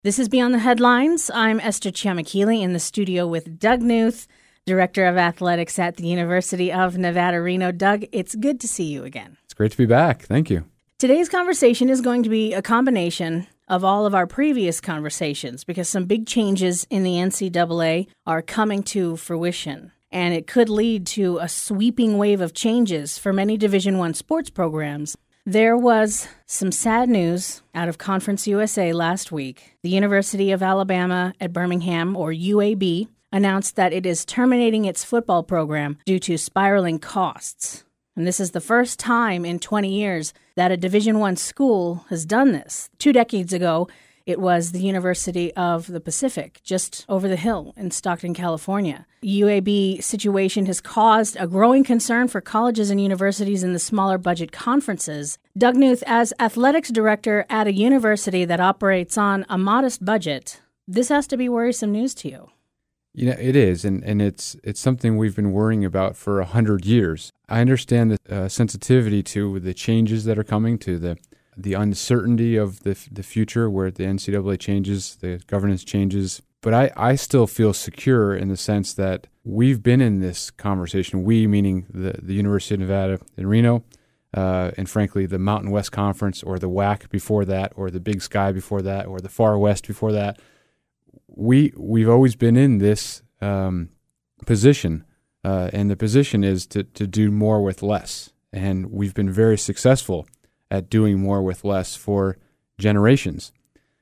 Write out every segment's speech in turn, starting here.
This is Beyond the Headlines. I'm Esther Chiamakili in the studio with Doug Knuth, Director of Athletics at the University of Nevada, Reno. Doug, it's good to see you again. It's great to be back. Thank you. Today's conversation is going to be a combination of all of our previous conversations because some big changes in the NCAA are coming to fruition, and it could lead to a sweeping wave of changes for many Division I sports programs. There was some sad news out of Conference USA last week. The University of Alabama at Birmingham, or UAB, announced that it is terminating its football program due to spiraling costs. And this is the first time in 20 years that a Division I school has done this. 2 decades ago, it was the University of the Pacific, just over the hill in Stockton, California. UAB situation has caused a growing concern for colleges and universities in the smaller budget conferences. Doug Knuth, as athletics director at a university that operates on a modest budget, this has to be worrisome news to you. You know, it is, and it's something we've been worrying about for 100 years. I understand the sensitivity to the changes that are coming, to the uncertainty of the future where the NCAA changes, the governance changes. But I still feel secure in the sense that we've been in this conversation, we meaning the University of Nevada in Reno, and frankly, the Mountain West Conference or the WAC before that, or the Big Sky before that, or the Far West before that. We've always been in this position, and the position is to do more with less. And we've been very successful at doing more with less for generations.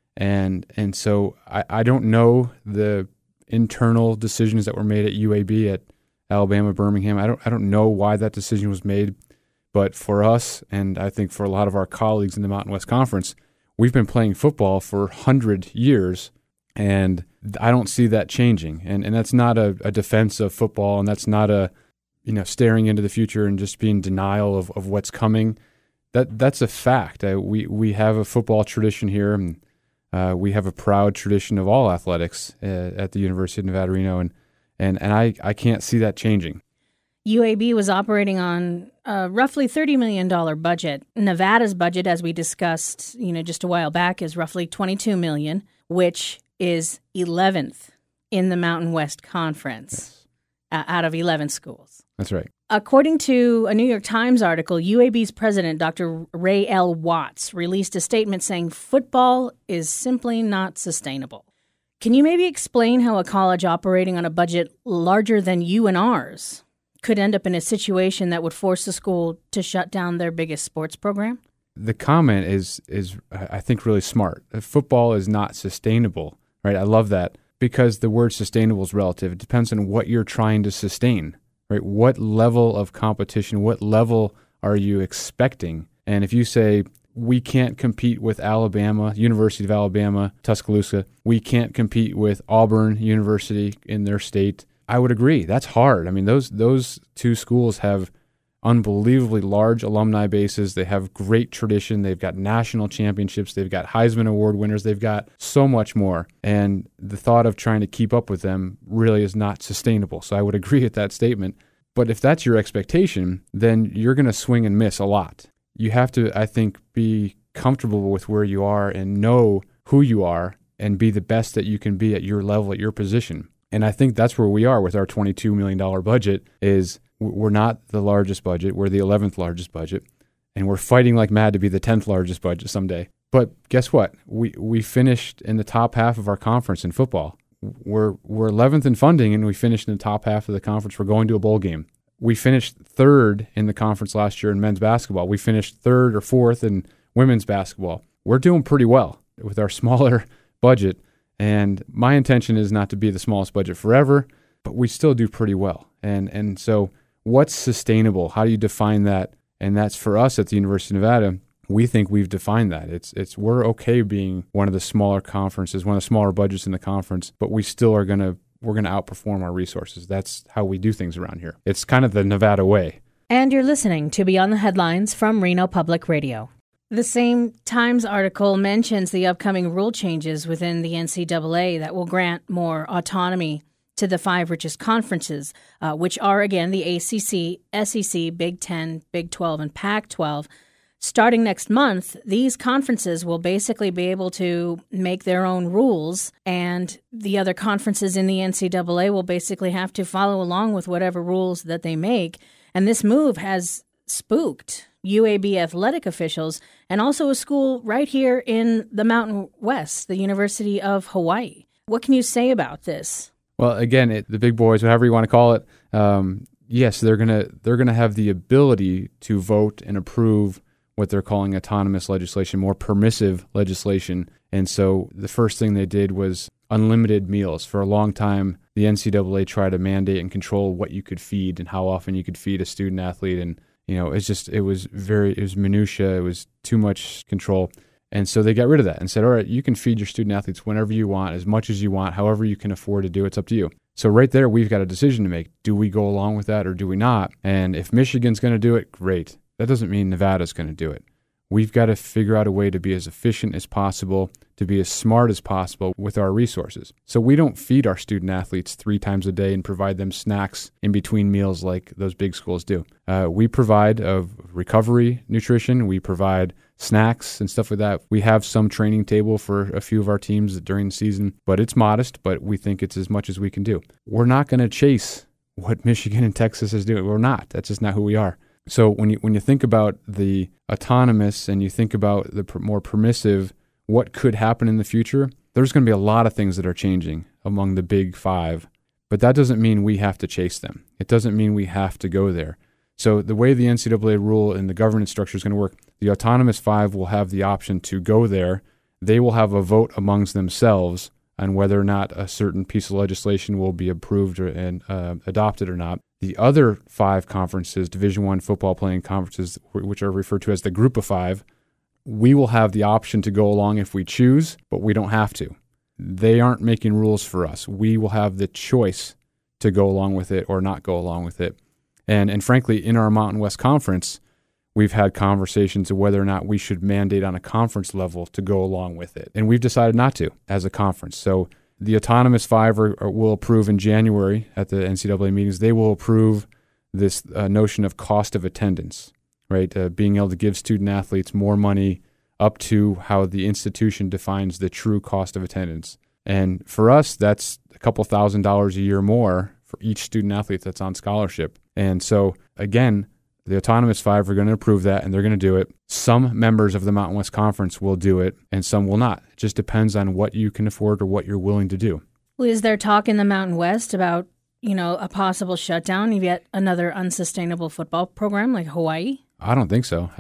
And so I don't know the internal decisions that were made at UAB, at Alabama, Birmingham. I don't know why that decision was made, but for us, and I think for a lot of our colleagues in the Mountain West Conference, we've been playing football for 100 years, and I don't see that changing. And that's not a defense of football, and that's not a staring into the future and just being in denial of what's coming. That's a fact. We have a football tradition here, and we have a proud tradition of all athletics at the University of Nevada, Reno, and I can't see that changing. UAB was operating on a roughly $30 million budget. Nevada's budget, as we discussed, just a while back, is roughly $22 million, which is 11th in the Mountain West Conference, yes, out of 11 schools. That's right. According to a New York Times article, UAB's president, Dr. Ray L. Watts, released a statement saying football is simply not sustainable. Can you maybe explain how a college operating on a budget larger than you and ours could end up in a situation that would force the school to shut down their biggest sports program? The comment is I think, really smart. Football is not sustainable, right? I love that, because the word sustainable is relative. It depends on what you're trying to sustain. Right? What level of competition, what level are you expecting? And if you say, we can't compete with Alabama, University of Alabama, Tuscaloosa, we can't compete with Auburn University in their state, I would agree. That's hard. I mean, those two schools have unbelievably large alumni bases. They have great tradition. They've got national championships. They've got Heisman Award winners. They've got so much more. And the thought of trying to keep up with them really is not sustainable. So I would agree with that statement. But if that's your expectation, then you're going to swing and miss a lot. You have to, I think, be comfortable with where you are and know who you are and be the best that you can be at your level, at your position. And I think that's where we are with our $22 million budget. Is we're not the largest budget. We're the 11th largest budget. And we're fighting like mad to be the 10th largest budget someday. But guess what? We finished in the top half of our conference in football. We're 11th in funding, and we finished in the top half of the conference. We're going to a bowl game. We finished third in the conference last year in men's basketball. We finished third or fourth in women's basketball. We're doing pretty well with our smaller budget. And my intention is not to be the smallest budget forever, but we still do pretty well. And so what's sustainable? How do you define that? And that's for us at the University of Nevada. We think we've defined that. We're okay being one of the smaller conferences, one of the smaller budgets in the conference, but we still we're going to outperform our resources. That's how we do things around here. It's kind of the Nevada way. And you're listening to Beyond the Headlines from Reno Public Radio. The same Times article mentions the upcoming rule changes within the NCAA that will grant more autonomy to the 5 richest conferences, which are, again, the ACC, SEC, Big Ten, Big 12, and Pac 12. starting next month, these conferences will basically be able to make their own rules, and the other conferences in the NCAA will basically have to follow along with whatever rules that they make. And this move has spooked UAB athletic officials and also a school right here in the Mountain West, the University of Hawaii. What can you say about this? Well, again, the big boys, whatever you want to call it, yes, they're gonna have the ability to vote and approve what they're calling autonomous legislation, more permissive legislation. And so the first thing they did was unlimited meals. For a long time, the NCAA tried to mandate and control what you could feed and how often you could feed a student athlete. And, it was minutia. It was too much control. And so they got rid of that and said, all right, you can feed your student athletes whenever you want, as much as you want, however you can afford to do. It's up to you. So right there, we've got a decision to make. Do we go along with that or do we not? And if Michigan's going to do it, great. That doesn't mean Nevada's going to do it. We've got to figure out a way to be as efficient as possible, to be as smart as possible with our resources. So we don't feed our student athletes 3 times a day and provide them snacks in between meals like those big schools do. We provide recovery nutrition. We provide snacks and stuff like that. We have some training table for a few of our teams during the season, but it's modest, but we think it's as much as we can do. We're not going to chase what Michigan and Texas is doing. We're not. That's just not who we are. So when you think about the autonomous and you think about the more permissive, what could happen in the future, there's going to be a lot of things that are changing among the big 5, but that doesn't mean we have to chase them. It doesn't mean we have to go there. So the way the NCAA rule and the governance structure is going to work, the autonomous 5 will have the option to go there. They will have a vote amongst themselves on whether or not a certain piece of legislation will be approved and adopted or not. The other 5 conferences, Division I football playing conferences, which are referred to as the Group of 5, we will have the option to go along if we choose, but we don't have to. They aren't making rules for us. We will have the choice to go along with it or not go along with it. And frankly, in our Mountain West Conference, we've had conversations of whether or not we should mandate on a conference level to go along with it. And we've decided not to as a conference. So the autonomous 5 will approve in January at the NCAA meetings. They will approve this notion of cost of attendance, right? Being able to give student athletes more money up to how the institution defines the true cost of attendance. And for us, that's a couple $1,000s a year more for each student athlete that's on scholarship. And so, again, the autonomous 5 are going to approve that, and they're going to do it. Some members of the Mountain West Conference will do it, and some will not. It just depends on what you can afford or what you're willing to do. Well, is there talk in the Mountain West about, a possible shutdown of yet another unsustainable football program like Hawaii? I don't think so.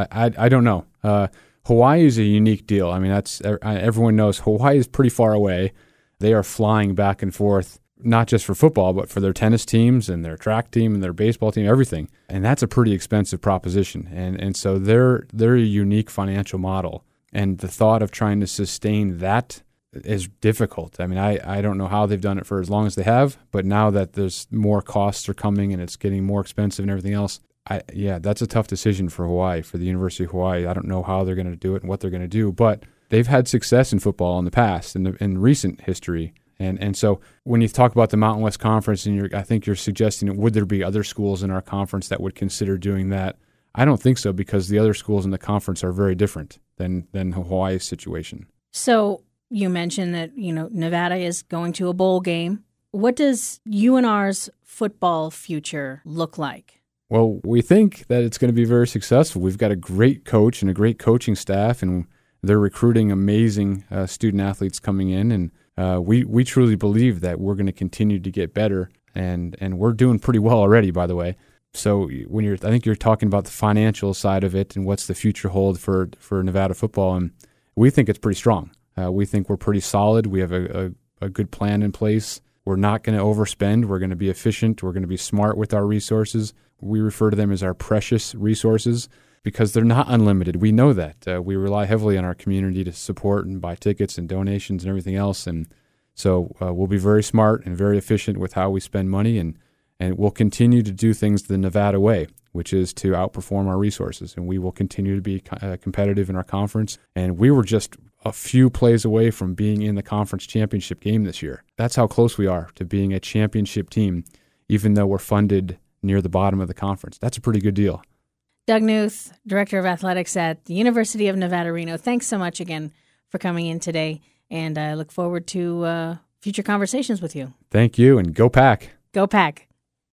I don't know. Hawaii is a unique deal. I mean, everyone knows Hawaii is pretty far away. They are flying back and forth, not just for football, but for their tennis teams and their track team and their baseball team, everything. And that's a pretty expensive proposition. And so they're a unique financial model. And the thought of trying to sustain that is difficult. I mean, I don't know how they've done it for as long as they have, but now that there's more costs are coming and it's getting more expensive and everything else, that's a tough decision for Hawaii, for the University of Hawaii. I don't know how they're going to do it and what they're going to do, but they've had success in football in the past, in recent history. And so when you talk about the Mountain West Conference, and I think you're suggesting, would there be other schools in our conference that would consider doing that? I don't think so, because the other schools in the conference are very different than Hawaii's situation. So you mentioned that, Nevada is going to a bowl game. What does UNR's football future look like? Well, we think that it's going to be very successful. We've got a great coach and a great coaching staff, and they're recruiting amazing student athletes coming in, and we truly believe that we're going to continue to get better, and we're doing pretty well already, by the way. So I think you're talking about the financial side of it and what's the future hold for Nevada football, and we think it's pretty strong. We think we're pretty solid. We have a good plan in place. We're not going to overspend. We're going to be efficient. We're going to be smart with our resources. We refer to them as our precious resources because they're not unlimited. We know that. We rely heavily on our community to support and buy tickets and donations and everything else. And so we'll be very smart and very efficient with how we spend money, and we'll continue to do things the Nevada way, which is to outperform our resources. And we will continue to be competitive in our conference. And we were just a few plays away from being in the conference championship game this year. That's how close we are to being a championship team, even though we're funded near the bottom of the conference. That's a pretty good deal. Doug Knuth, Director of Athletics at the University of Nevada, Reno. Thanks so much again for coming in today, and I look forward to future conversations with you. Thank you, and go Pack. Go Pack.